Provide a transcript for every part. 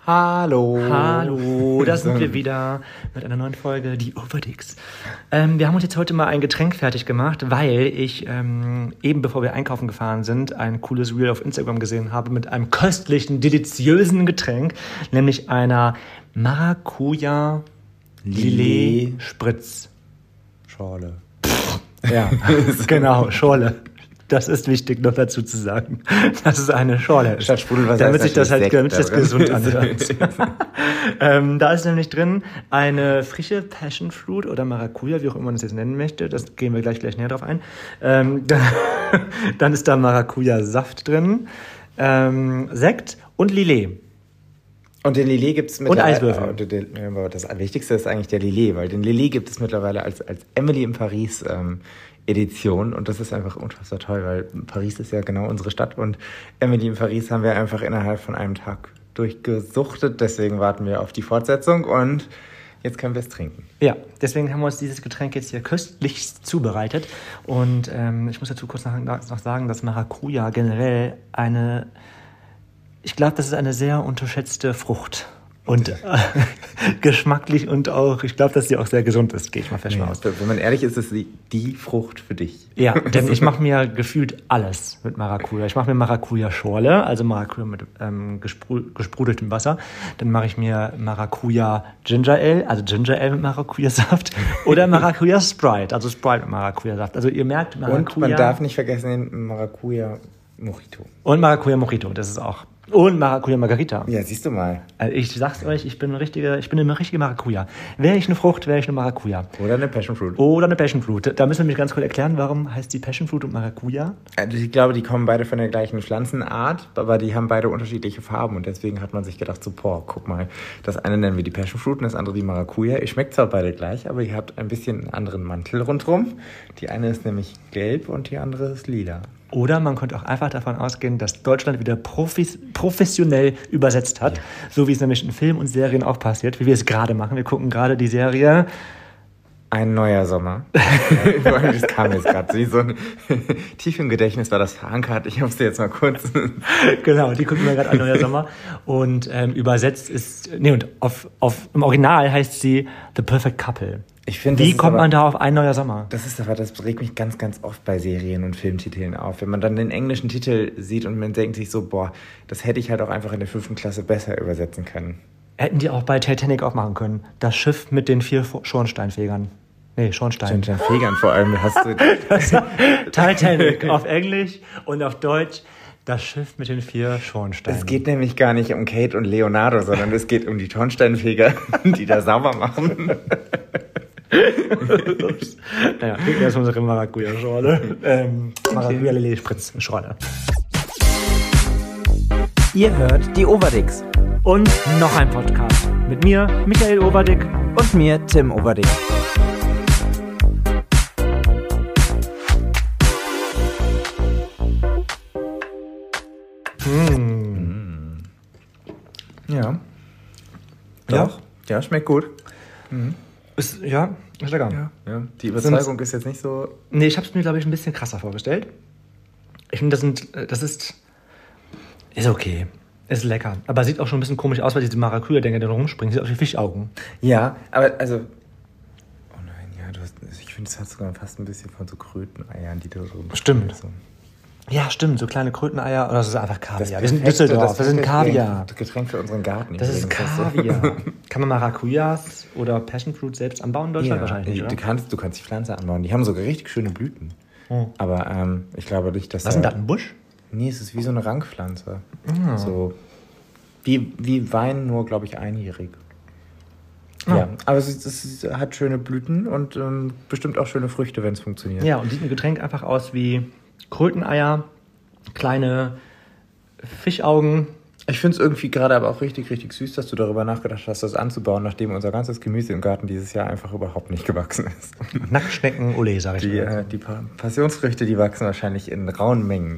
Hallo, da sind wir wieder mit einer neuen Folge, die Overdicks. Wir haben uns jetzt heute mal ein Getränk fertig gemacht, weil ich eben bevor wir einkaufen gefahren sind, ein cooles Reel auf Instagram gesehen habe mit einem köstlichen, deliziösen Getränk, nämlich einer Maracuja-Lillet-Spritz-Schorle. Ja, genau, Schorle. Das ist wichtig noch dazu zu sagen, dass es eine Schorle ist. Statt Sprudelwasser damit sich das halt Sekt, damit das gesund anhört. Da ist nämlich drin eine frische Passion Fruit oder Maracuja, wie auch immer man das jetzt nennen möchte. Das gehen wir gleich näher drauf ein. Dann ist da Maracuja-Saft drin, Sekt und Lillet. Und den Lillet gibt es mittlerweile. Und Eiswürfel. Das Wichtigste ist eigentlich der Lillet, weil den Lillet gibt es mittlerweile als Emily in Paris Edition. Und das ist einfach unfassbar toll, weil Paris ist ja genau unsere Stadt. Und Emily in Paris haben wir einfach innerhalb von einem Tag durchgesuchtet. Deswegen warten wir auf die Fortsetzung und jetzt können wir es trinken. Ja, deswegen haben wir uns dieses Getränk jetzt hier köstlichst zubereitet. Und ich muss dazu kurz noch sagen, dass Maracuja generell ich glaube, das ist eine sehr unterschätzte Frucht. Und geschmacklich und auch, ich glaube, dass sie auch sehr gesund ist, gehe ich mal fest aus. Wenn man ehrlich ist, ist die Frucht für dich. Ja, denn ich mache mir gefühlt alles mit Maracuja. Ich mache mir Maracuja-Schorle, also Maracuja mit gesprudeltem Wasser. Dann mache ich mir Maracuja Ginger Ale, also Ginger Ale mit Maracuja-Saft. Oder Maracuja Sprite, also Sprite mit Maracuja-Saft. Also ihr merkt, Maracuja... Und man darf nicht vergessen den Maracuja Mojito. Und Maracuja Mojito, das ist auch... Und Maracuja Margarita. Ja, siehst du mal. Also ich sag's euch, ich bin eine richtige Maracuja. Wäre ich eine Frucht, wäre ich eine Maracuja. Oder eine Passion Fruit. Da müssen wir nämlich ganz kurz erklären, warum heißt die Passion Fruit und Maracuja? Also ich glaube, die kommen beide von der gleichen Pflanzenart, aber die haben beide unterschiedliche Farben und deswegen hat man sich gedacht, so, guck mal, das eine nennen wir die Passion Fruit und das andere die Maracuja. Ihr schmeckt zwar beide gleich, aber ihr habt ein bisschen einen anderen Mantel rundherum. Die eine ist nämlich gelb und die andere ist lila. Oder man könnte auch einfach davon ausgehen, dass Deutschland wieder professionell übersetzt hat. Ja. So wie es nämlich in Filmen und Serien auch passiert, wie wir es gerade machen. Wir gucken gerade die Serie Ein neuer Sommer. Das kam jetzt gerade. So tief im Gedächtnis war das verankert. Ich habe es dir jetzt mal kurz... Genau, die gucken wir gerade Ein neuer Sommer. Und übersetzt ist... im Original heißt sie The Perfect Couple. Wie kommt man da auf Ein neuer Sommer? Das regt mich ganz, ganz oft bei Serien und Filmtiteln auf. Wenn man dann den englischen Titel sieht und man denkt sich so, das hätte ich halt auch einfach in der 5. Klasse besser übersetzen können. Hätten die auch bei Titanic auch machen können. Das Schiff mit den 4 Schornsteinfegern. Nee, Schornstein. Schornsteinfegern vor allem. Hast du Titanic auf Englisch und auf Deutsch das Schiff mit den 4 Schornsteinen. Es geht nämlich gar nicht um Kate und Leonardo, sondern es geht um die Schornsteinfeger, die da sauber machen. Naja, das ist unsere Maracuja-Schorle. Maracuja-Lillet-Spritz-Schorle. Ihr hört die Overdicks. Und noch ein Podcast. Mit mir, Michael Overdick. Und mir, Tim Overdick. Ja. Doch. Ja, schmeckt gut. Ist lecker. Ja. Die Überzeugung ist jetzt nicht so... Nee, ich habe es mir, glaube ich, ein bisschen krasser vorgestellt. Ich finde, das ist okay. Ist lecker. Aber sieht auch schon ein bisschen komisch aus, weil diese Maracuja-Dinger, die da rumspringen, sieht aus wie Fischaugen. Ja, aber also... Oh nein, ja, ich finde, es hat sogar fast ein bisschen von so Kröteneiern, die da so... Stimmt. So. Ja, stimmt, so kleine Kröteneier. Oder das ist einfach Kaviar. Wir sind in Düsseldorf, das sind Kaviar. Das Getränk für unseren Garten. Das ist Kaviar. Kann man Maracujas oder Passion Fruit selbst anbauen in Deutschland? Wahrscheinlich nicht, du kannst die Pflanze anbauen. Die haben sogar richtig schöne Blüten. Aber ich glaube nicht, dass... Was ist denn das, ein Busch? Nee, es ist wie so eine Rankpflanze. So wie Wein, nur, glaube ich, einjährig. Ja, aber es hat schöne Blüten und bestimmt auch schöne Früchte, wenn es funktioniert. Ja, und sieht ein Getränk einfach aus wie Kröteneier, kleine Fischaugen. Ich finde es irgendwie gerade aber auch richtig, richtig süß, dass du darüber nachgedacht hast, das anzubauen, nachdem unser ganzes Gemüse im Garten dieses Jahr einfach überhaupt nicht gewachsen ist. Nacktschnecken, Ole, sag ich mal. Die Passionsfrüchte, die wachsen wahrscheinlich in rauen Mengen.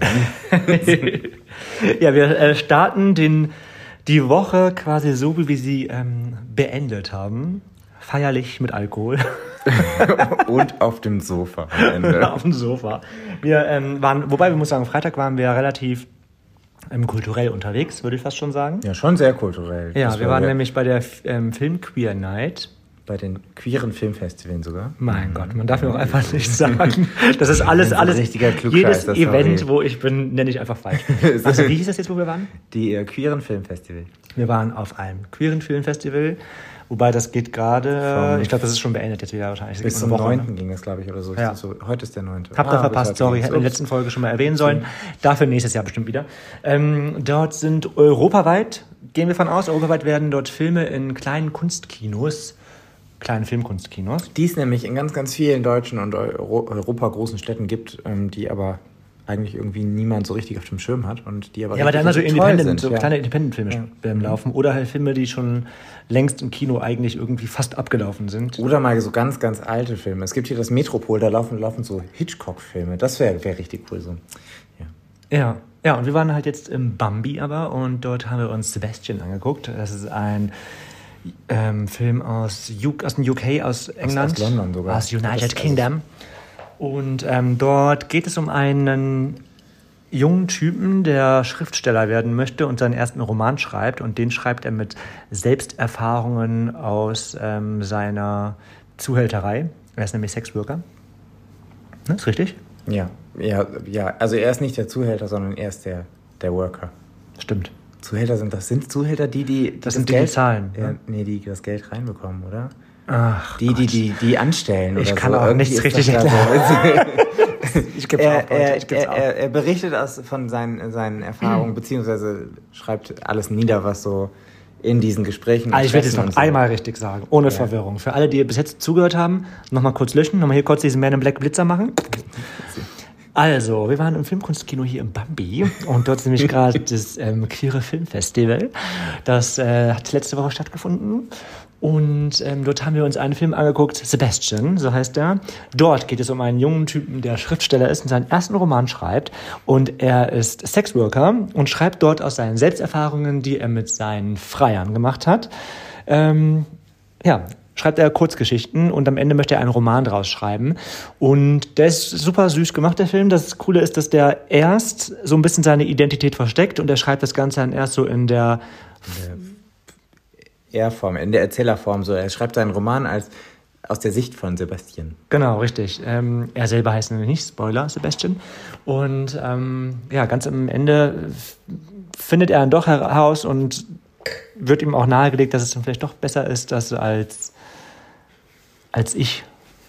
Ja, wir starten die Woche quasi so, wie wir sie beendet haben. Feierlich mit Alkohol. Und auf dem Sofa am Ende. Auf dem Sofa. Wir wir muss sagen, Freitag waren wir relativ kulturell unterwegs, würde ich fast schon sagen. Ja, schon sehr kulturell. Ja, wir waren nämlich bei der Film Queer Night. Bei den queeren Filmfestivalen sogar. Mein Gott, man darf mir auch einfach nicht sagen. Das ist alles richtiger jedes Klugscheißer, Event, sorry. wo ich bin, nenne ich einfach falsch. Also wie hieß das jetzt, wo wir waren? Die queeren Filmfestival. Wir waren auf einem queeren Filmfestival, wobei das geht gerade, ich glaube, das ist schon beendet jetzt wieder wahrscheinlich. Bis zum 9. ging das, glaube ich, oder so. Ja. Heute ist der 9. Habt ihr verpasst, sorry, hätte in der letzten Folge schon mal erwähnen sollen. Dafür nächstes Jahr bestimmt wieder. Dort sind europaweit, gehen wir von aus, europaweit werden dort Filme in kleinen Filmkunstkinos. Die es nämlich in ganz, ganz vielen deutschen und Europa großen Städten gibt, die aber eigentlich irgendwie niemand so richtig auf dem Schirm hat. Und die aber ja, weil da immer so sind, kleine Independent-Filme laufen oder halt Filme, die schon längst im Kino eigentlich irgendwie fast abgelaufen sind. Oder mal so ganz, ganz alte Filme. Es gibt hier das Metropol, da laufen so Hitchcock-Filme. Das wäre richtig cool so. Ja, und wir waren halt jetzt im Bambi aber und dort haben wir uns Sebastian angeguckt. Das ist ein Film aus dem UK, aus England. Aus London sogar. Aus United Kingdom. Und dort geht es um einen jungen Typen, der Schriftsteller werden möchte und seinen ersten Roman schreibt. Und den schreibt er mit Selbsterfahrungen aus seiner Zuhälterei. Er ist nämlich Sexworker. Ne, ist richtig? Ja. Also er ist nicht der Zuhälter, sondern er ist der Worker. Stimmt. Zuhälter sind Zuhälter die das sind die zahlen. Ja, nee, die das Geld reinbekommen, oder? Ach, die anstellen oder so. Ich kann auch nichts richtig erklären. Ich gebe auf, Leute. Er berichtet von seinen Erfahrungen, beziehungsweise schreibt alles nieder, was so in diesen Gesprächen... Also ich will das noch einmal richtig sagen, ohne Verwirrung. Für alle, die bis jetzt zugehört haben, nochmal kurz löschen, nochmal hier kurz diesen Man in Black Blitzer machen. Also, wir waren im Filmkunstkino hier im Bambi und dort ist nämlich gerade das queere Filmfestival. Das hat letzte Woche stattgefunden und dort haben wir uns einen Film angeguckt, Sebastian, so heißt er. Dort geht es um einen jungen Typen, der Schriftsteller ist und seinen ersten Roman schreibt und er ist Sexworker und schreibt dort aus seinen Selbsterfahrungen, die er mit seinen Freiern gemacht hat. Schreibt er Kurzgeschichten und am Ende möchte er einen Roman draus schreiben. Und der ist super süß gemacht, der Film. Das Coole ist, dass der erst so ein bisschen seine Identität versteckt und er schreibt das Ganze dann erst so in der R-Form, in der Erzählerform. So, er schreibt seinen Roman aus der Sicht von Sebastian. Genau, richtig. Er selber heißt nämlich nicht, Spoiler, Sebastian. Und ganz am Ende findet er dann doch heraus und wird ihm auch nahegelegt, dass es dann vielleicht doch besser ist, dass als ich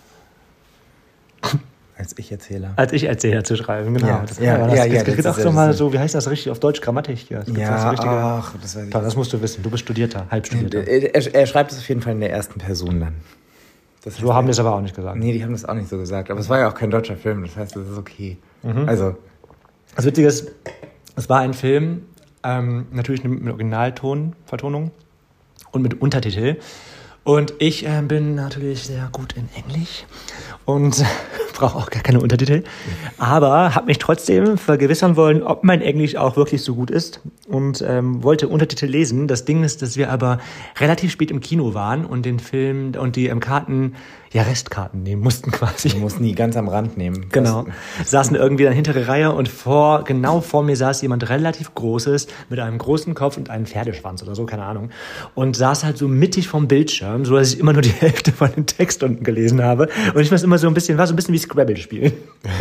Erzähler zu schreiben, genau. Ja, das geht auch so mal so, wie heißt das richtig auf Deutsch, Grammatik? Das weiß ich. Das musst du wissen, du bist Halbstudierter. Er schreibt es auf jeden Fall in der ersten Person dann. So haben wir es aber auch nicht gesagt. Nee, die haben das auch nicht so gesagt, aber es war ja auch kein deutscher Film, das heißt, das ist okay. Also, das Witzige ist, es war ein Film, natürlich mit Originaltonvertonung und mit Untertitel. Und ich bin natürlich sehr gut in Englisch und brauche auch gar keine Untertitel. Aber habe mich trotzdem vergewissern wollen, ob mein Englisch auch wirklich so gut ist und wollte Untertitel lesen. Das Ding ist, dass wir aber relativ spät im Kino waren und den Film und die Restkarten nehmen mussten quasi. Wir mussten die ganz am Rand nehmen. Genau. Saßen irgendwie dann hintere Reihe und genau vor mir saß jemand relativ Großes mit einem großen Kopf und einem Pferdeschwanz oder so, keine Ahnung. Und saß halt so mittig vom Bildschirm, so dass ich immer nur die Hälfte von dem Text unten gelesen habe. Und ich war so ein bisschen wie Scrabble spielen.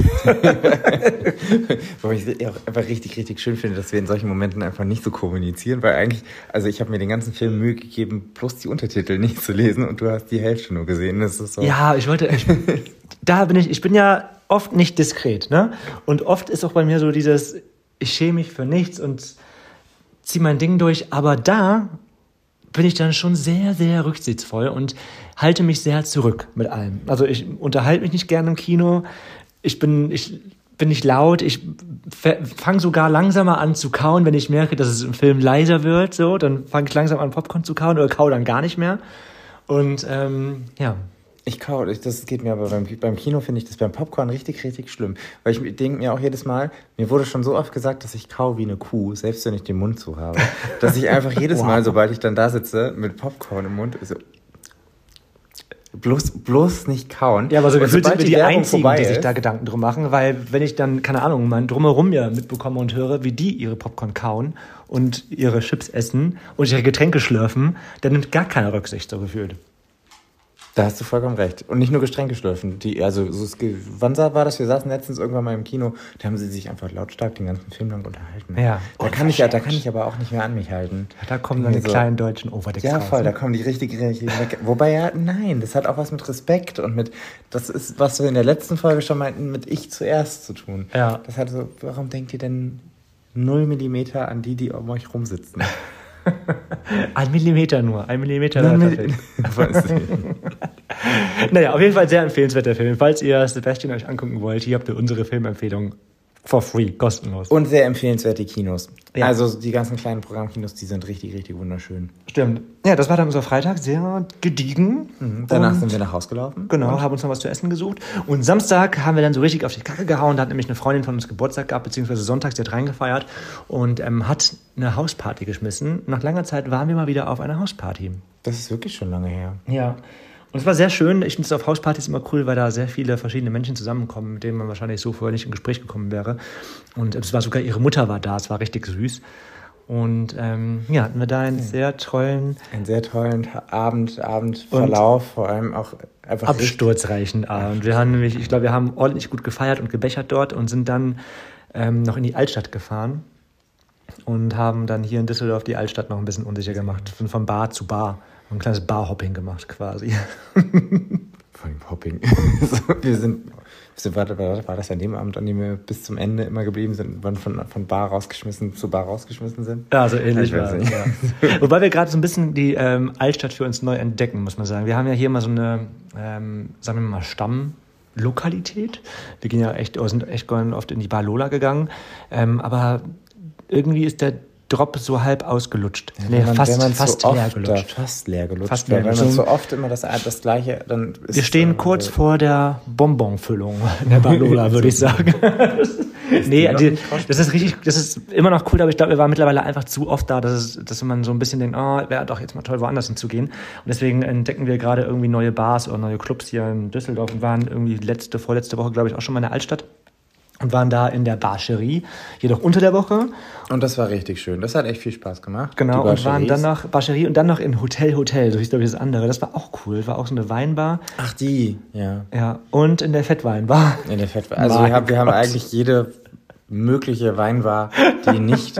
Wobei ich auch einfach richtig, richtig schön finde, dass wir in solchen Momenten einfach nicht so kommunizieren, weil eigentlich, also ich habe mir den ganzen Film Mühe gegeben, plus die Untertitel nicht zu lesen und du hast die Hälfte nur gesehen. Das ist so. Ja, ich bin ja oft nicht diskret, ne? Und oft ist auch bei mir so dieses, ich schäme mich für nichts und ziehe mein Ding durch, aber da bin ich dann schon sehr, sehr rücksichtsvoll und halte mich sehr zurück mit allem. Also ich unterhalte mich nicht gerne im Kino, ich bin nicht laut, ich fange sogar langsamer an zu kauen, wenn ich merke, dass es im Film leiser wird, so, dann fange ich langsam an Popcorn zu kauen oder kau dann gar nicht mehr. Und Ich kau, das geht mir aber beim Kino finde ich das beim Popcorn richtig, richtig schlimm. Weil ich denke mir auch jedes Mal, mir wurde schon so oft gesagt, dass ich kau wie eine Kuh, selbst wenn ich den Mund zu habe, dass ich einfach jedes Mal, sobald ich dann da sitze, mit Popcorn im Mund, so bloß nicht kauen. Ja, aber so gefühlt sind wir die Werbung Einzigen, vorbei die sich ist- da Gedanken drum machen, weil wenn ich dann, keine Ahnung, mal drumherum ja mitbekomme und höre, wie die ihre Popcorn kauen und ihre Chips essen und ihre Getränke schlürfen, dann nimmt gar keine Rücksicht so gefühlt. Da hast du vollkommen recht. Und nicht nur Getränke schlürfen. Wann war das? Wir saßen letztens irgendwann mal im Kino, da haben sie sich einfach lautstark den ganzen Film lang unterhalten. Ja. Da kann ich aber auch nicht mehr an mich halten. Da kommen dann die kleinen deutschen Overdecks Ja, raus, voll, ne? da kommen die richtig weg. Wobei, ja, nein, das hat auch was mit Respekt und das ist, was wir in der letzten Folge schon meinten, mit ich zuerst zu tun. Ja. Das hat so, warum denkt ihr denn 0 Millimeter an die um euch rumsitzen? 1 Millimeter nur, 1 Millimeter. Naja, auf jeden Fall sehr empfehlenswerter Film. Falls ihr Sebastian euch angucken wollt, hier habt ihr unsere Filmempfehlung for free, kostenlos. Und sehr empfehlenswert die Kinos. Ja. Also die ganzen kleinen Programmkinos, die sind richtig, richtig wunderschön. Stimmt. Ja, das war dann unser Freitag, sehr gediegen. Danach Und sind wir nach Hause gelaufen. Genau, haben uns noch was zu essen gesucht. Und Samstag haben wir dann so richtig auf die Kacke gehauen. Da hat nämlich eine Freundin von uns Geburtstag gehabt, beziehungsweise sonntags, die hat reingefeiert und hat eine Hausparty geschmissen. Nach langer Zeit waren wir mal wieder auf einer Hausparty. Das ist wirklich schon lange her. Ja. Und es war sehr schön. Ich finde es auf Hauspartys immer cool, weil da sehr viele verschiedene Menschen zusammenkommen, mit denen man wahrscheinlich so vorher nicht in Gespräch gekommen wäre. Und es war sogar ihre Mutter war da. Es war richtig süß. Und hatten wir da einen sehr tollen, Abendverlauf, vor allem auch einfach absturzreichen Abend. Wir haben nämlich, ich glaube, wir haben ordentlich gut gefeiert und gebechert dort und sind dann noch in die Altstadt gefahren und haben dann hier in Düsseldorf die Altstadt noch ein bisschen unsicher gemacht. Von Bar zu Bar. Ein kleines Barhopping gemacht quasi. Vor allem Hopping. War das an dem Abend, an dem wir bis zum Ende immer geblieben sind, wann von Bar rausgeschmissen zu Bar rausgeschmissen sind? Ja, so ähnlich Ich weiß war es. nicht. Ja. Wobei wir gerade so ein bisschen die Altstadt für uns neu entdecken, muss man sagen. Wir haben ja hier mal so eine, sagen wir mal, Stammlokalität. Wir gehen ja sind echt oft in die Bar Lola gegangen. Aber irgendwie ist der Drop so halb ausgelutscht. Fast leer gelutscht. Fast leer gelutscht. Fast leer Wenn man gelutscht. so oft immer das Gleiche, dann ist Wir stehen kurz vor der Bonbonfüllung in der Bar Lola, würde ich sagen. Das ist immer noch cool, aber ich glaube, wir waren mittlerweile einfach zu oft da, dass man so ein bisschen denkt, wäre doch jetzt mal toll, woanders hinzugehen. Und deswegen entdecken wir gerade irgendwie neue Bars oder neue Clubs hier in Düsseldorf und waren irgendwie vorletzte Woche, glaube ich, auch schon mal in der Altstadt. Und waren da in der Barcherie, jedoch unter der Woche. Und das war richtig schön. Das hat echt viel Spaß gemacht. Genau, und waren dann noch Barcherie und dann noch in Hotel, so hieß glaube ich das andere. Das war auch cool, war auch so eine Weinbar. Ach, die, ja. Ja, und in der Fettweinbar. In der Fettbar. Also wir haben eigentlich jede mögliche Weinbar, die nicht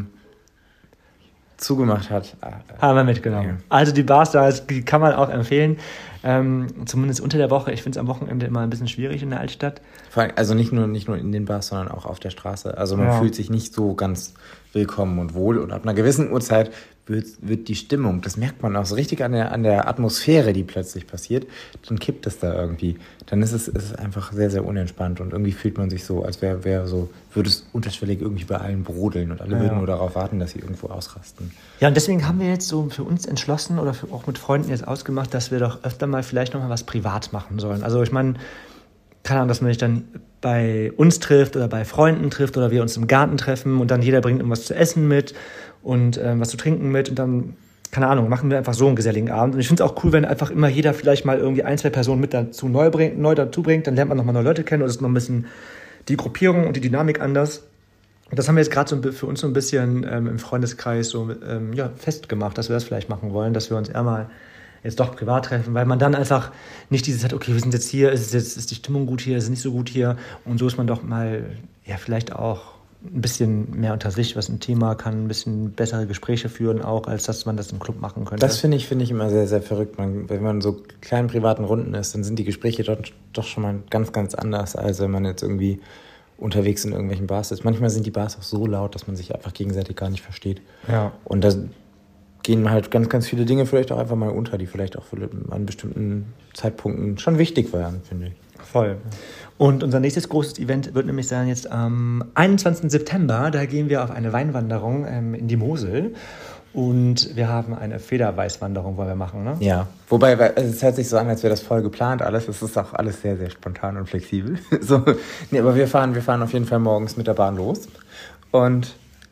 zugemacht hat. Haben wir mitgenommen. Ja. Also die Bars da, die kann man auch empfehlen. Zumindest unter der Woche. Ich finde es am Wochenende immer ein bisschen schwierig in der Altstadt. Vor allem, also nicht nur in den Bars, sondern auch auf der Straße. Also man fühlt sich nicht so ganz willkommen und wohl. Und ab einer gewissen Uhrzeit wird die Stimmung, das merkt man auch so richtig an der Atmosphäre, die plötzlich passiert, dann kippt es da irgendwie. Dann ist es einfach sehr, sehr unentspannt und irgendwie fühlt man sich so, als würde es unterschwellig irgendwie bei allen brodeln und alle würden nur darauf warten, dass sie irgendwo ausrasten. Ja, und deswegen haben wir jetzt so für uns entschlossen oder auch mit Freunden jetzt ausgemacht, dass wir doch öfter mal vielleicht noch mal was privat machen sollen. Also ich meine, keine Ahnung, dass man sich dann bei uns trifft oder bei Freunden trifft oder wir uns im Garten treffen und dann jeder bringt irgendwas zu essen mit und was zu trinken mit und dann, keine Ahnung, machen wir einfach so einen geselligen Abend. Und ich finde es auch cool, wenn einfach immer jeder vielleicht mal irgendwie 1, 2 Personen mit dazu neu dazu bringt, dann lernt man nochmal neue Leute kennen und es ist noch ein bisschen die Gruppierung und die Dynamik anders. Und das haben wir jetzt gerade so für uns so ein bisschen im Freundeskreis so festgemacht, dass wir das vielleicht machen wollen, dass wir uns eher mal jetzt doch privat treffen, weil man dann einfach nicht dieses hat, okay, wir sind jetzt hier, ist die Stimmung gut hier, ist es nicht so gut hier und so ist man doch mal, ja, vielleicht auch ein bisschen mehr unter sich, was ein Thema kann, ein bisschen bessere Gespräche führen auch, als dass man das im Club machen könnte. Das finde ich immer sehr, sehr verrückt. Wenn man so kleinen privaten Runden ist, dann sind die Gespräche dort doch schon mal ganz, ganz anders, als wenn man jetzt irgendwie unterwegs in irgendwelchen Bars ist. Manchmal sind die Bars auch so laut, dass man sich einfach gegenseitig gar nicht versteht. Ja. Und da gehen halt ganz, ganz viele Dinge vielleicht auch einfach mal unter, die vielleicht auch an bestimmten Zeitpunkten schon wichtig waren, finde ich. Voll. Und unser nächstes großes Event wird nämlich sein jetzt am 21. September. Da gehen wir auf eine Weinwanderung in die Mosel. Und wir haben eine Federweißwanderung, wollen wir machen, ne? Ja, wobei es hört sich so an, als wäre das voll geplant alles. Es ist auch alles sehr, sehr spontan und flexibel. Aber wir fahren auf jeden Fall morgens mit der Bahn los und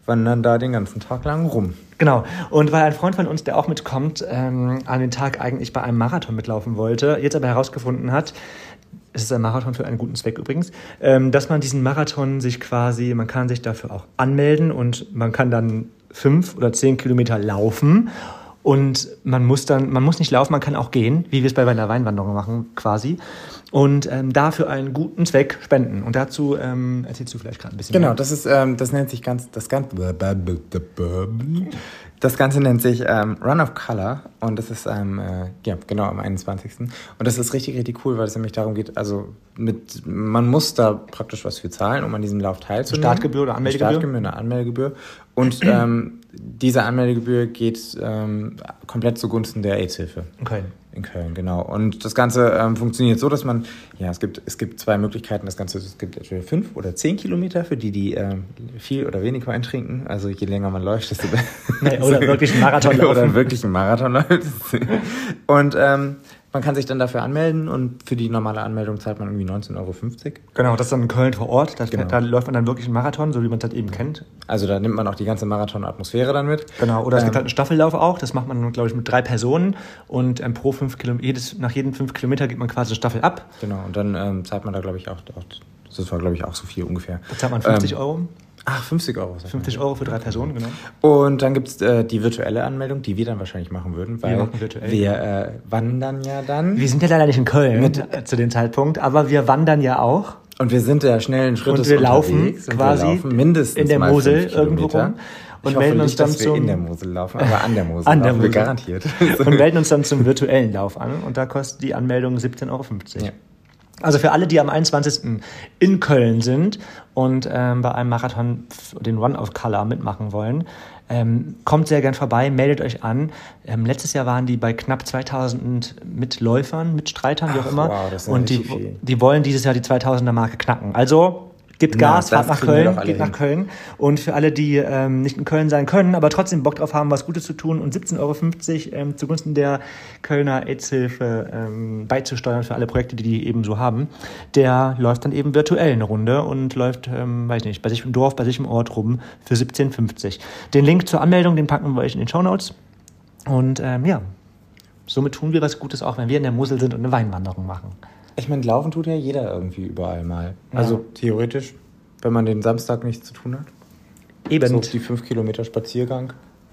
wandern da den ganzen Tag lang rum. Genau. Und weil ein Freund von uns, der auch mitkommt, an den Tag eigentlich bei einem Marathon mitlaufen wollte, jetzt aber herausgefunden hat, es ist ein Marathon für einen guten Zweck übrigens, dass man diesen Marathon man kann sich dafür auch anmelden und man kann dann 5 oder 10 Kilometer laufen. Und man muss nicht laufen, man kann auch gehen, wie wir es bei einer Weinwanderung machen quasi. Und dafür einen guten Zweck spenden. Und dazu erzählst du vielleicht gerade ein bisschen Genau, mehr. das nennt sich das Ganze nennt sich Run of Color und das ist am 21. Und das ist richtig, richtig cool, weil es nämlich darum geht, man muss da praktisch was für zahlen, um an diesem Lauf teilzunehmen. Startgebühr oder Anmeldegebühr? Eine Anmeldegebühr. Und diese Anmeldegebühr geht komplett zugunsten der AIDS-Hilfe. In Köln, genau. Und das Ganze funktioniert so, dass es gibt 2 Möglichkeiten. Es gibt entweder 5 oder 10 Kilometer für die viel oder wenig Wein trinken. Also je länger man läuft, desto besser. Oder wirklich einen Marathon laufen. Oder wirklich einen Marathon läuft. Und man kann sich dann dafür anmelden und für die normale Anmeldung zahlt man irgendwie 19,50 €. Genau, das ist dann in Köln vor Ort. Genau. Da läuft man dann wirklich einen Marathon, so wie man das eben kennt. Also da nimmt man auch die ganze Marathon-Atmosphäre dann mit. Genau, oder es gibt halt einen Staffellauf auch. Das macht man, glaube ich, mit 3 Personen. Und nach jeden 5 Kilometer gibt man quasi eine Staffel ab. Genau, und dann zahlt man da, glaube ich, auch das war, glaube ich, auch so viel ungefähr. Da zahlt man 50 €. Ach, 50 €. 50 € für 3 Personen, genau. Und dann gibt es die virtuelle Anmeldung, die wir dann wahrscheinlich machen würden, weil wir wandern ja dann. Wir sind ja leider nicht in Köln zu dem Zeitpunkt, aber wir wandern ja auch. Und wir sind der schnellen Schrittes und wir laufen unterwegs. Quasi wir laufen mindestens in der mal Mosel 5 Kilometer. irgendwo rum. Und ich hoffe melden uns nicht, dann dass wir in der Mosel laufen, aber an der Mosel an der laufen wir Mosel. garantiert. Und melden uns dann zum virtuellen Lauf an und da kostet die Anmeldung 17,50 €. Ja. Also für alle, die am 21. in Köln sind und bei einem Marathon den Run of Color mitmachen wollen, kommt sehr gern vorbei, meldet euch an. Letztes Jahr waren die bei knapp 2000 Mitläufern, Mitstreitern, wie auch immer. Wow, das ist und viel. die wollen dieses Jahr die 2000er-Marke knacken. Also Gebt Gas, fahrt nach Köln, geht nach Köln. Und für alle, die nicht in Köln sein können, aber trotzdem Bock drauf haben, was Gutes zu tun und 17,50 € zugunsten der Kölner AIDS-Hilfe beizusteuern für alle Projekte, die eben so haben, der läuft dann eben virtuell eine Runde und läuft, weiß nicht, bei sich im Dorf, bei sich im Ort rum für 17,50 €. Den Link zur Anmeldung, den packen wir euch in den Shownotes. Und ja, somit tun wir was Gutes, auch wenn wir in der Mosel sind und eine Weinwanderung machen. Ich meine, laufen tut ja jeder irgendwie überall mal. Ja. Also theoretisch, wenn man den Samstag nichts zu tun hat. Eben. So die 5 Kilometer Spaziergang.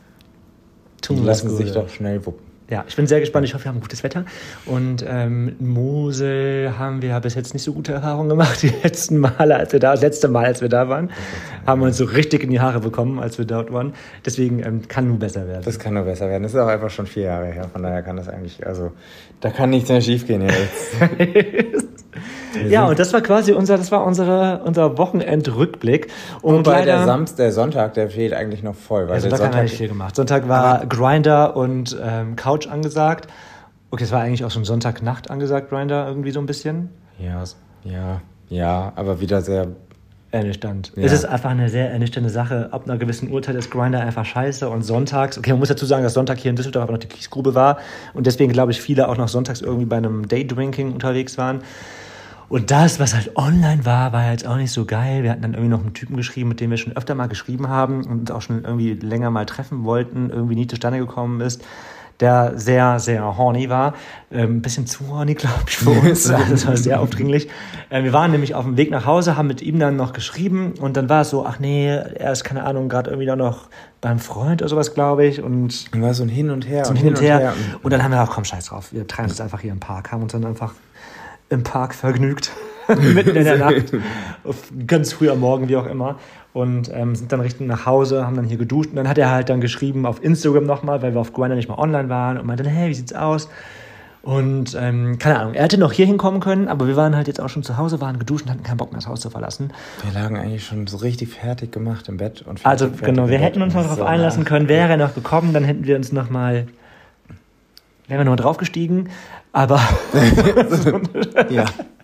Tun Die wir lassen was sich Gutes. doch schnell wuppen. Ja, ich bin sehr gespannt. Ich hoffe, wir haben gutes Wetter. Und Mosel haben wir ja bis jetzt nicht so gute Erfahrungen gemacht. Das letzte Mal, als wir da waren, haben wir uns so richtig in die Haare bekommen, als wir dort waren. Deswegen kann nur besser werden. Das kann nur besser werden. Das ist auch einfach schon 4 Jahre her. Von daher kann das eigentlich, also da kann nichts mehr schief gehen jetzt. Ja, und das war quasi unser Wochenendrückblick. Und leider leider, der Sonntag, der fehlt eigentlich noch voll. Weil Sonntag haben wir nicht viel gemacht. Sonntag war Grindr und Couch angesagt. Okay, es war eigentlich auch schon Sonntagnacht angesagt, Grindr irgendwie so ein bisschen. Ja, aber wieder sehr... Ernüchternd. Ja. Es ist einfach eine sehr ernüchternde Sache. Ab einer gewissen Uhrzeit ist Grindr einfach scheiße und sonntags, okay, man muss dazu sagen, dass Sonntag hier in Düsseldorf aber noch die Kiesgrube war und deswegen glaube ich, viele auch noch sonntags irgendwie bei einem Daydrinking unterwegs waren. Und das, was halt online war jetzt auch nicht so geil. Wir hatten dann irgendwie noch einen Typen geschrieben, mit dem wir schon öfter mal geschrieben haben und uns auch schon irgendwie länger mal treffen wollten, irgendwie nie zustande gekommen ist, der sehr, sehr horny war. Ein bisschen zu horny, glaube ich, für uns. Das war sehr aufdringlich. Wir waren nämlich auf dem Weg nach Hause, haben mit ihm dann noch geschrieben und dann war es so, ach nee, er ist, keine Ahnung, gerade irgendwie noch beim Freund oder sowas, glaube ich. Und war so ein Hin und Her. So ein Hin und Her. Und dann haben wir auch, komm, scheiß drauf, wir treiben uns einfach hier im Park, haben uns dann einfach im Park vergnügt, mitten in der Nacht, ganz früh am Morgen, wie auch immer. Und sind dann Richtung nach Hause, haben dann hier geduscht. Und dann hat er halt dann geschrieben auf Instagram nochmal, weil wir auf Grindr nicht mal online waren. Und meinte dann, hey, wie sieht's aus? Und keine Ahnung, er hätte noch hier hinkommen können, aber wir waren halt jetzt auch schon zu Hause, waren geduscht und hatten keinen Bock mehr, das Haus zu verlassen. Wir lagen eigentlich schon so richtig fertig gemacht im Bett. Und also genau, wir hätten uns noch darauf einlassen können, wäre er noch gekommen, dann hätten wir uns wären wir nochmal draufgestiegen. Aber ja.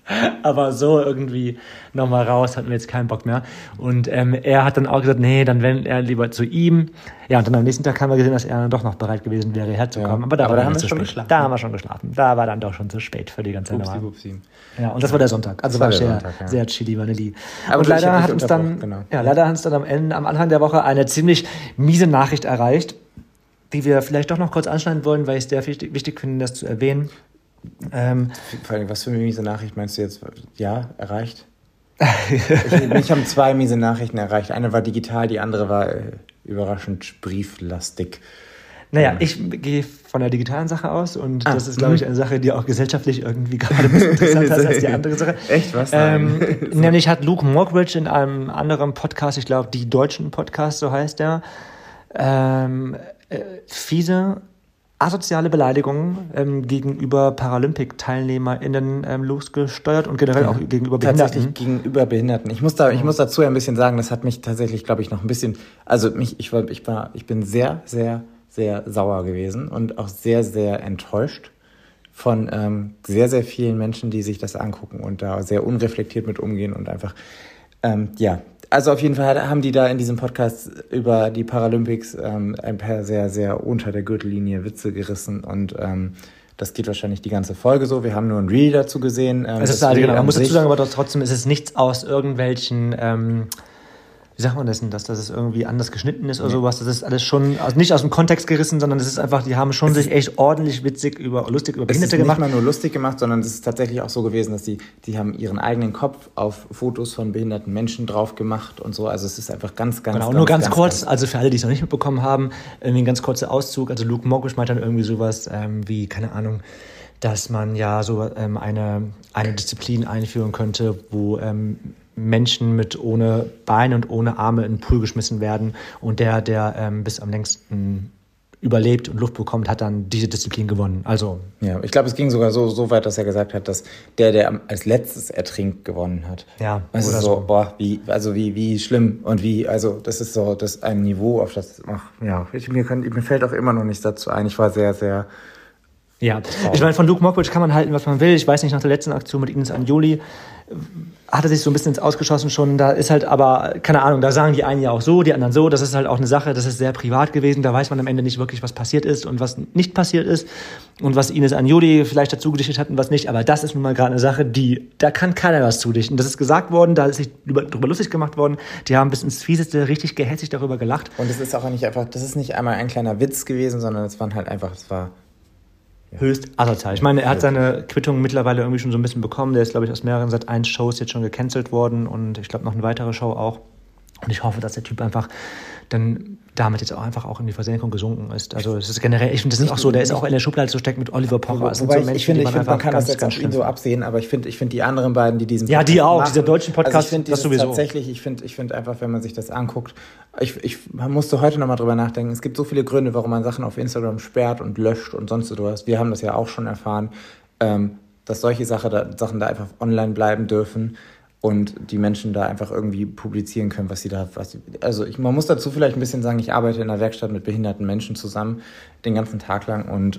Aber so irgendwie nochmal raus, hatten wir jetzt keinen Bock mehr. Und er hat dann auch gesagt, nee, dann wenn er lieber zu ihm. Ja, und dann am nächsten Tag haben wir gesehen, dass er dann doch noch bereit gewesen wäre, herzukommen. Ja. Aber da haben wir schon geschlafen. Da haben wir schon geschlafen. Da war dann doch schon zu spät für die ganze Nummer. Upsi. Ja, und das war der Sonntag. Also war sehr, sehr chili vanilli. Aber und leider hat uns leider hat uns dann am Anfang der Woche eine ziemlich miese Nachricht erreicht, die wir vielleicht doch noch kurz anschneiden wollen, weil ich es sehr wichtig finde, das zu erwähnen. Vor allem, was für eine miese Nachricht meinst du jetzt? Ja, erreicht? Mich haben 2 miese Nachrichten erreicht. Eine war digital, die andere war überraschend brieflastig. Naja, ich gehe von der digitalen Sache aus und das ist, glaube ich, eine Sache, die auch gesellschaftlich irgendwie gerade ein bisschen interessanter ist als die andere Sache. Echt, was? Nämlich hat Luke Mockridge in einem anderen Podcast, ich glaube, die deutschen Podcast, so heißt der, fiese asoziale Beleidigungen gegenüber Paralympic-TeilnehmerInnen losgesteuert und generell auch gegenüber Behinderten. Tatsächlich gegenüber Behinderten. Ich muss dazu ein bisschen sagen, das hat mich tatsächlich, glaube ich, noch ein bisschen, also ich bin sehr, sehr, sehr sauer gewesen und auch sehr, sehr enttäuscht von sehr, sehr vielen Menschen, die sich das angucken und da sehr unreflektiert mit umgehen und einfach, also auf jeden Fall haben die da in diesem Podcast über die Paralympics ein paar sehr, sehr unter der Gürtellinie Witze gerissen und das geht wahrscheinlich die ganze Folge so. Wir haben nur ein Reel dazu gesehen. Man muss dazu sagen, aber trotzdem ist es nichts aus irgendwelchen wie sagt man das denn, dass das irgendwie anders geschnitten ist oder sowas? Das ist alles schon, also nicht aus dem Kontext gerissen, sondern das ist einfach, die haben schon sich echt ordentlich lustig über Behinderte gemacht. Nicht mal nur lustig gemacht, sondern es ist tatsächlich auch so gewesen, dass die haben ihren eigenen Kopf auf Fotos von behinderten Menschen drauf gemacht und so. Also es ist einfach ganz Genau, nur ganz kurz, also für alle, die es noch nicht mitbekommen haben, irgendwie ein ganz kurzer Auszug. Also Luke Mockridge meint dann irgendwie sowas wie, keine Ahnung, dass man ja so eine Disziplin einführen könnte, wo Menschen ohne Beine und ohne Arme in den Pool geschmissen werden und der bis am längsten überlebt und Luft bekommt, hat dann diese Disziplin gewonnen. Also ja, ich glaube, es ging sogar so weit, dass er gesagt hat, dass der als letztes ertrinkt, gewonnen hat. Ja, das ist so, boah, wie schlimm und das ist so, das ein Niveau, auf das, mir fällt auch immer noch nichts dazu ein. Ich war sehr, sehr ich meine, von Luke Mockridge kann man halten, was man will. Ich weiß nicht, nach der letzten Aktion mit Ines Anjoli hat er sich so ein bisschen ins Ausgeschossen schon. Da ist halt aber, keine Ahnung, da sagen die einen ja auch so, die anderen so. Das ist halt auch eine Sache, das ist sehr privat gewesen. Da weiß man am Ende nicht wirklich, was passiert ist und was nicht passiert ist. Und was Ines Anjoli vielleicht dazu gedichtet hat und was nicht. Aber das ist nun mal gerade eine Sache, da kann keiner was zudichten. Das ist gesagt worden, da ist sich drüber lustig gemacht worden. Die haben bis ins Fieseste richtig gehässig darüber gelacht. Und es ist auch nicht einfach, das ist nicht einmal ein kleiner Witz gewesen, sondern es war höchst asozial. Ich meine, er hat seine Quittung mittlerweile irgendwie schon so ein bisschen bekommen. Der ist, glaube ich, aus mehreren Sat.1-Shows jetzt schon gecancelt worden und ich glaube noch eine weitere Show auch. Und ich hoffe, dass der Typ einfach dann damit jetzt auch in die Versenkung gesunken ist. Also es ist generell, ich finde, das ist auch so, der ist auch in der Schublade zu stecken mit Oliver Pocher. Wobei ich finde, man kann das jetzt auch ihn so absehen, aber ich finde die anderen beiden, die diesen Podcast die auch, machen, dieser deutschen Podcast, also ich finde das sowieso. Tatsächlich, ich finde einfach, wenn man sich das anguckt, man musste heute nochmal drüber nachdenken, es gibt so viele Gründe, warum man Sachen auf Instagram sperrt und löscht und sonst sowas. Wir haben das ja auch schon erfahren, dass solche Sachen da einfach online bleiben dürfen. Und die Menschen da einfach irgendwie publizieren können, man muss dazu vielleicht ein bisschen sagen, ich arbeite in einer Werkstatt mit behinderten Menschen zusammen den ganzen Tag lang und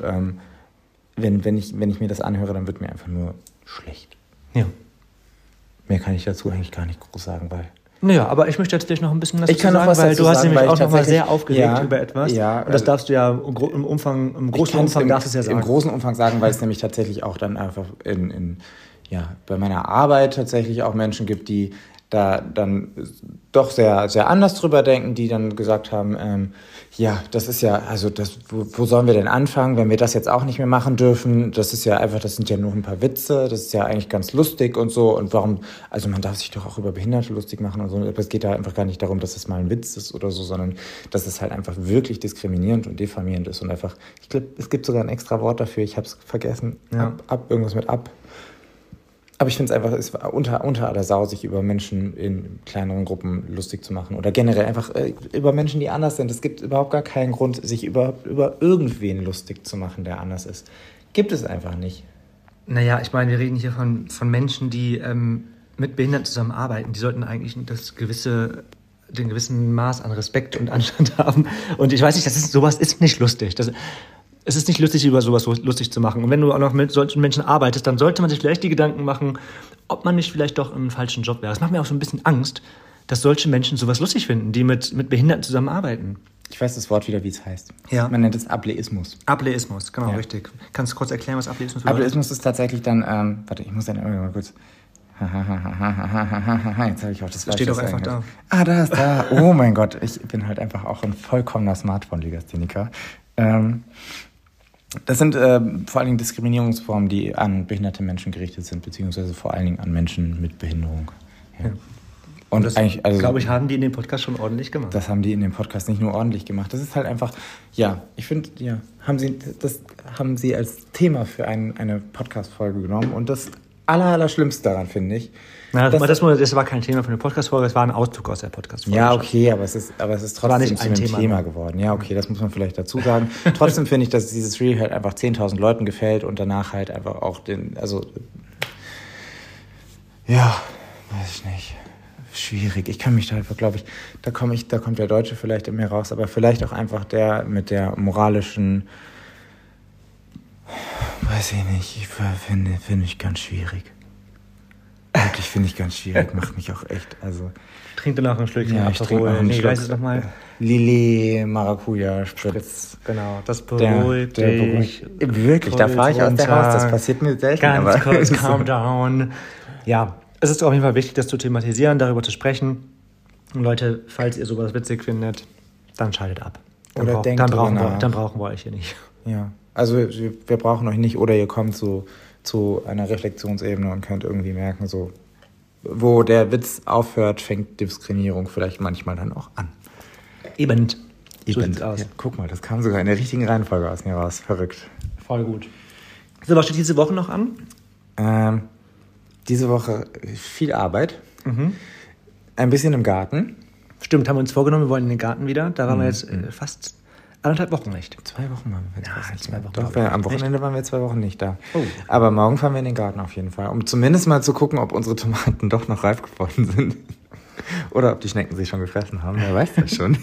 wenn ich mir das anhöre, dann wird mir einfach nur schlecht. Ja. Mehr kann ich dazu eigentlich gar nicht groß sagen, weil... Naja, aber ich möchte jetzt vielleicht noch ein bisschen dazu sagen, weil du hast nämlich auch noch mal sehr aufgeregt über etwas. Ja, und das darfst du ja im großen Umfang darfst du es ja sagen. Im großen Umfang sagen, weil es nämlich tatsächlich auch dann einfach bei meiner Arbeit tatsächlich auch Menschen gibt, die da dann doch sehr, sehr anders drüber denken, die dann gesagt haben, das ist ja, also wo sollen wir denn anfangen, wenn wir das jetzt auch nicht mehr machen dürfen? Das sind ja nur ein paar Witze, das ist ja eigentlich ganz lustig und so. Und warum, also man darf sich doch auch über Behinderte lustig machen und so. Aber es geht da einfach gar nicht darum, dass es mal ein Witz ist oder so, sondern dass es halt einfach wirklich diskriminierend und diffamierend ist. Und einfach, ich glaube, es gibt sogar ein extra Wort dafür, ich habe es vergessen, irgendwas mit ab. Aber ich finde es war unter aller Sau, sich über Menschen in kleineren Gruppen lustig zu machen. Oder generell einfach über Menschen, die anders sind. Es gibt überhaupt gar keinen Grund, sich über irgendwen lustig zu machen, der anders ist. Gibt es einfach nicht. Naja, ich meine, wir reden hier von Menschen, die mit Behinderten zusammenarbeiten. Die sollten eigentlich den gewissen Maß an Respekt und Anstand haben. Und ich weiß nicht, sowas ist nicht lustig. Es ist nicht lustig, über sowas lustig zu machen. Und wenn du auch noch mit solchen Menschen arbeitest, dann sollte man sich vielleicht die Gedanken machen, ob man nicht vielleicht doch im falschen Job wäre. Es macht mir auch so ein bisschen Angst, dass solche Menschen sowas lustig finden, die mit Behinderten zusammenarbeiten. Ich weiß das Wort wieder, wie es heißt. Ja. Man nennt es Ableismus. Ableismus, genau, Ja. richtig. Kannst du kurz erklären, was Ableismus bedeutet? Ableismus ist tatsächlich dann, warte, ich muss dann mal kurz. Jetzt habe ich auch das Steht doch einfach da. Ah, da ist da. Oh mein Gott, ich bin halt einfach auch ein vollkommener Smartphone-Legastheniker. Das sind vor allen Dingen Diskriminierungsformen, die an behinderte Menschen gerichtet sind, beziehungsweise vor allen Dingen an Menschen mit Behinderung. Ja. Und das, eigentlich, also, glaube ich, haben die in dem Podcast schon ordentlich gemacht. das haben die in dem Podcast nicht nur ordentlich gemacht. Das ist halt einfach, ja, ich finde, ja, das haben sie als Thema für eine Podcast-Folge genommen. Und das Allerschlimmste daran, finde ich. Na, das war kein Thema für eine Podcast-Folge, es war ein Auszug aus der Podcast-Folge. Ja, okay, aber es ist trotzdem nicht zu ein einem Thema Thema geworden. Ja, okay, das muss man vielleicht dazu sagen. Trotzdem finde ich, dass dieses Reel halt einfach 10.000 Leuten gefällt und danach halt einfach auch ja, weiß ich nicht. Schwierig. Ich kann mich da einfach, glaube ich, da kommt der Deutsche vielleicht in mir raus, aber vielleicht auch einfach der mit der moralischen, weiß ich nicht, finde ich ganz schwierig. Wirklich finde ich ganz schwierig, macht mich auch echt, also. Trink danach ein Schlückchen. Ja, ich trinke noch einen Schluck. Weiß es nochmal. Lillet Maracuja Spritz. Genau, das beruhigt der dich. Wirklich, da fahre ich aus der Haus, das passiert mir selten. Ganz kurz, calm down. Ja, es ist auf jeden Fall wichtig, das zu thematisieren, darüber zu sprechen. Und Leute, falls ihr sowas witzig findet, dann schaltet ab. Oder denkt drüber nach. Dann brauchen wir euch hier nicht. Ja, also wir brauchen euch nicht, oder ihr kommt zu einer Reflexionsebene und könnt irgendwie merken, so, wo der Witz aufhört, fängt Diskriminierung vielleicht manchmal dann auch an. Eben. So Eben. sieht's aus. Ja, guck mal, das kam sogar in der richtigen Reihenfolge aus mir raus. Verrückt. Voll gut. So, was steht diese Woche noch an? Diese Woche viel Arbeit. Mhm. Ein bisschen im Garten. Stimmt, haben wir uns vorgenommen, wir wollen in den Garten wieder. Da waren wir jetzt fast 1,5 Wochen nicht. 2 Wochen waren wir jetzt Ja, fast nicht 2 mehr. Wochen Doch, waren wir am nicht. Wochenende waren wir 2 Wochen nicht da. Oh. Aber morgen fahren wir in den Garten auf jeden Fall, um zumindest mal zu gucken, ob unsere Tomaten doch noch reif geworden sind. Oder ob die Schnecken sich schon gefressen haben, wer weiß das schon.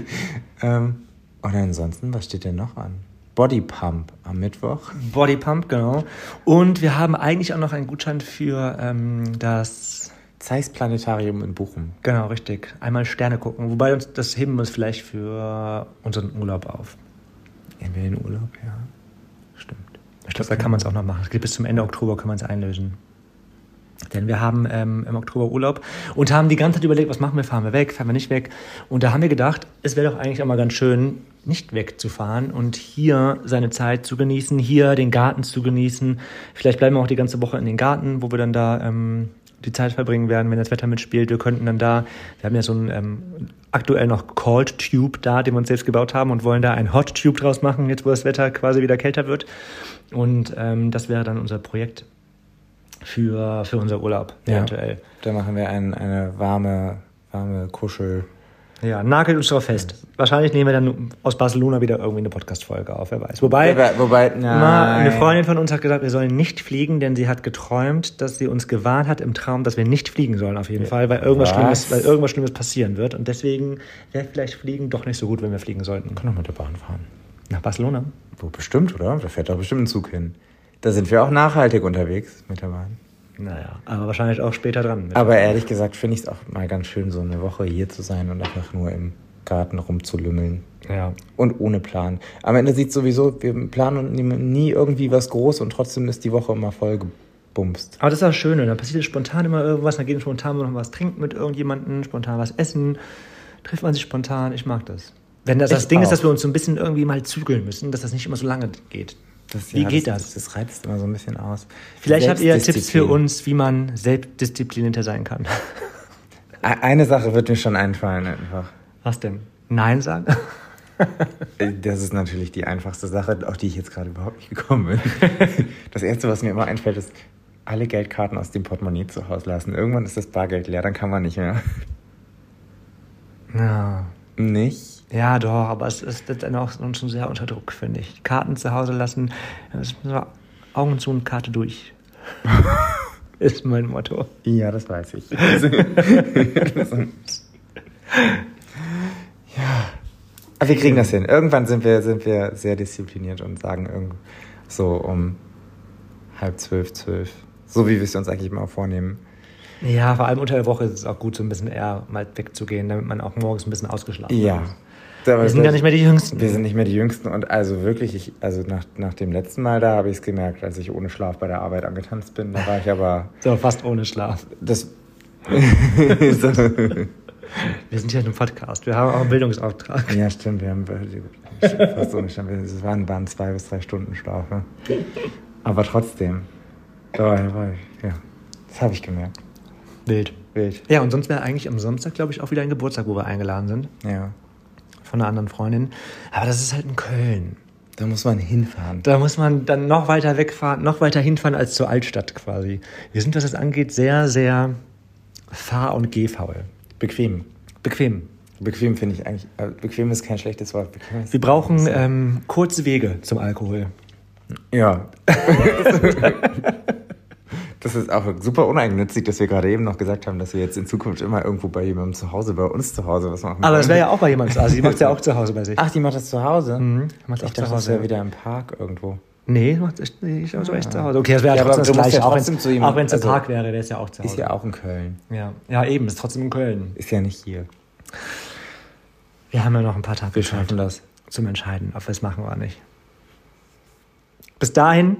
Und ansonsten, was steht denn noch an? Body Pump am Mittwoch. Body Pump, genau. Und wir haben eigentlich auch noch einen Gutschein für das... Zeiss Planetarium in Bochum. Genau, richtig. Einmal Sterne gucken. Wobei das heben wir uns vielleicht für unseren Urlaub auf. Gehen wir in den Urlaub? Ja, stimmt. Ich glaube, da kann man es auch noch machen. Es geht bis zum Ende Oktober, kann man es einlösen. Denn wir haben im Oktober Urlaub und haben die ganze Zeit überlegt, was machen wir? Fahren wir weg? Fahren wir nicht weg? Und da haben wir gedacht, es wäre doch eigentlich auch mal ganz schön, nicht wegzufahren und hier seine Zeit zu genießen, hier den Garten zu genießen. Vielleicht bleiben wir auch die ganze Woche in den Garten, wo wir dann da die Zeit verbringen werden, wenn das Wetter mitspielt. Wir könnten dann da, wir haben ja so einen aktuell noch Cold Tube da, den wir uns selbst gebaut haben und wollen da ein Hot Tube draus machen, jetzt wo das Wetter quasi wieder kälter wird. Und das wäre dann unser Projekt für unser Urlaub, eventuell. Da machen wir eine warme Kuschel. Ja, nagelt uns drauf fest. Wahrscheinlich nehmen wir dann aus Barcelona wieder irgendwie eine Podcast-Folge auf, wer weiß. Wobei eine Freundin von uns hat gesagt, wir sollen nicht fliegen, denn sie hat geträumt, dass sie uns gewarnt hat im Traum, dass wir nicht fliegen sollen auf jeden Fall, weil irgendwas Schlimmes passieren wird. Und deswegen wäre vielleicht Fliegen doch nicht so gut, wenn wir fliegen sollten. Wir können doch mit der Bahn fahren. Nach Barcelona? Wo bestimmt, oder? Da fährt doch bestimmt ein Zug hin. Da sind wir auch nachhaltig unterwegs mit der Bahn. Naja, aber wahrscheinlich auch später dran. Aber ehrlich gesagt finde ich es auch mal ganz schön, so eine Woche hier zu sein und einfach nur im Garten rumzulümmeln. Ja. Und ohne Plan. Am Ende sieht sowieso, wir planen nie irgendwie was groß und trotzdem ist die Woche immer voll gebumst. Aber das ist auch schön, dann passiert spontan immer irgendwas, dann geht man spontan noch was trinken mit irgendjemandem, spontan was essen, trifft man sich spontan, ich mag das. Wenn das Ding ist, dass wir uns so ein bisschen irgendwie mal zügeln müssen, dass das nicht immer so lange geht. Wie geht das? Das reizt immer so ein bisschen aus. Vielleicht habt ihr Tipps für uns, wie man selbstdisziplinierter sein kann. Eine Sache wird mir schon einfallen einfach. Was denn? Nein sagen? Das ist natürlich die einfachste Sache, auf die ich jetzt gerade überhaupt nicht gekommen bin. Das Erste, was mir immer einfällt, ist, alle Geldkarten aus dem Portemonnaie zu Hause lassen. Irgendwann ist das Bargeld leer, dann kann man nicht mehr. Ja. Nicht? Ja, doch, aber es ist dann auch schon sehr unter Druck, finde ich. Die Karten zu Hause lassen, das ist so Augen zu und Karte durch. Ist mein Motto. Ja, das weiß ich. Ja. Aber wir kriegen das hin. Irgendwann sind wir sehr diszipliniert und sagen so um 11:30, 12. So wie wir es uns eigentlich immer vornehmen. Ja, vor allem unter der Woche ist es auch gut, so ein bisschen eher mal wegzugehen, damit man auch morgens ein bisschen ausgeschlafen Ja. ist. Wir sind ja nicht mehr die Jüngsten. Wir sind nicht mehr die Jüngsten. Und also wirklich, nach dem letzten Mal da habe ich es gemerkt, als ich ohne Schlaf bei der Arbeit angetanzt bin. Da war ich aber... So, fast ohne Schlaf. Das... Wir sind hier in einem Podcast. Wir haben auch einen Bildungsauftrag. Ja, stimmt. Wir haben fast ohne Schlaf. Es waren 2 bis 3 Stunden Schlaf. Ne? Aber trotzdem. Ja, das habe ich gemerkt. Wild. Wild. Ja, und sonst wäre eigentlich am Samstag, glaube ich, auch wieder ein Geburtstag, wo wir eingeladen sind. Ja. Von einer anderen Freundin. Aber das ist halt in Köln. Da muss man hinfahren. Da muss man dann noch weiter wegfahren, noch weiter hinfahren als zur Altstadt quasi. Wir sind, was das angeht, sehr, sehr fahr- und gehfaul. Bequem. Bequem. Bequem finde ich eigentlich... bequem ist kein schlechtes Wort. Wir brauchen kurze Wege zum Alkohol. Ja. Das ist auch super uneigennützig, dass wir gerade eben noch gesagt haben, dass wir jetzt in Zukunft immer irgendwo bei jemandem zu Hause, bei uns zu Hause was machen. Aber das wäre ja auch bei jemandem. Also die macht es ja auch zu Hause bei sich. Ach, die macht das zu Hause? Macht auch Ich zu dachte, das Hause. wäre wieder im Park irgendwo. Nee, macht echt zu Hause. Okay, das wäre Ja, trotzdem aber das du musst Gleiche. ja trotzdem zu Auch jemandem- wenn es im also- Park wäre, der ist ja auch zu Hause. Ist ja auch in Köln. Ja, eben, ist trotzdem in Köln. Ist ja nicht hier. Wir haben ja noch ein paar Tage Wir schaffen das. zum Entscheiden, ob wir es machen oder nicht. Bis dahin,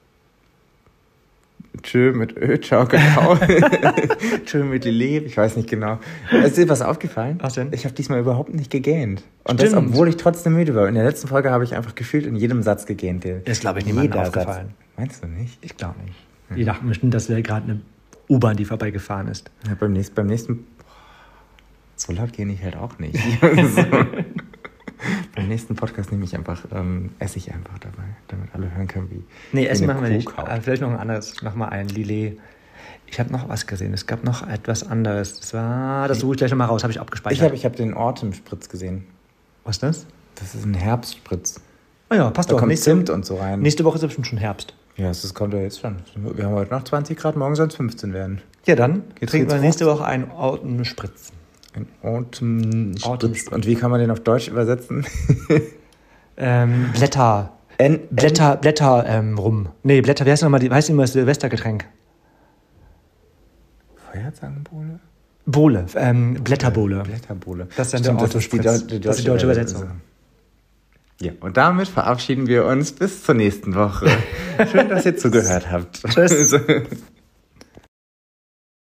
Tschö mit Ö, ciao, genau. Tschö mit Lillet, ich weiß nicht genau. Ist dir was aufgefallen? Was denn? Ich habe diesmal überhaupt nicht gegähnt. Und Stimmt. das, obwohl ich trotzdem müde war. In der letzten Folge habe ich einfach gefühlt in jedem Satz gegähnt. Ist, glaube ich, niemandem Jeder aufgefallen. Satz. Meinst du nicht? Ich glaube nicht. Die dachten bestimmt, das wäre gerade eine U-Bahn, die vorbeigefahren ist. Ja, beim nächsten so laut gehe ich halt auch nicht. Beim nächsten Podcast nehme ich einfach, esse ich einfach dabei, damit alle hören können, wie Nee, Essen wie eine machen wir nicht. Kuh kaut. Vielleicht noch ein anderes, nochmal ein Lillet. Ich habe noch was gesehen. Es gab noch etwas anderes. Das suche ich gleich nochmal raus, habe ich abgespeichert. Ich hab den Autumn-Spritz gesehen. Was ist das? Das ist ein Herbstspritz. Oh ja, passt Da doch. kommt Zimt und so rein. Nächste Woche ist bestimmt schon Herbst. Ja, das kommt ja jetzt schon. Wir haben heute noch 20 Grad, morgen sollen es 15 werden. Ja, dann Jetzt trinken wir geht's nächste Woche einen Autumn-Spritz. Ein Autumn-Spritz. Autumn-Spritz. Und wie kann man den auf Deutsch übersetzen? Blätter. Rum. Nee, Blätter, wie heißt nochmal das Silvestergetränk? Feuerzangenbowle? Bohle. Blätterbohle. Blätterbohle. Das ist dann Stimmt, der das ist die Autumn-Spritz. Das ist die deutsche Übersetzung. Ja, und damit verabschieden wir uns bis zur nächsten Woche. Schön, dass ihr zugehört habt. Tschüss.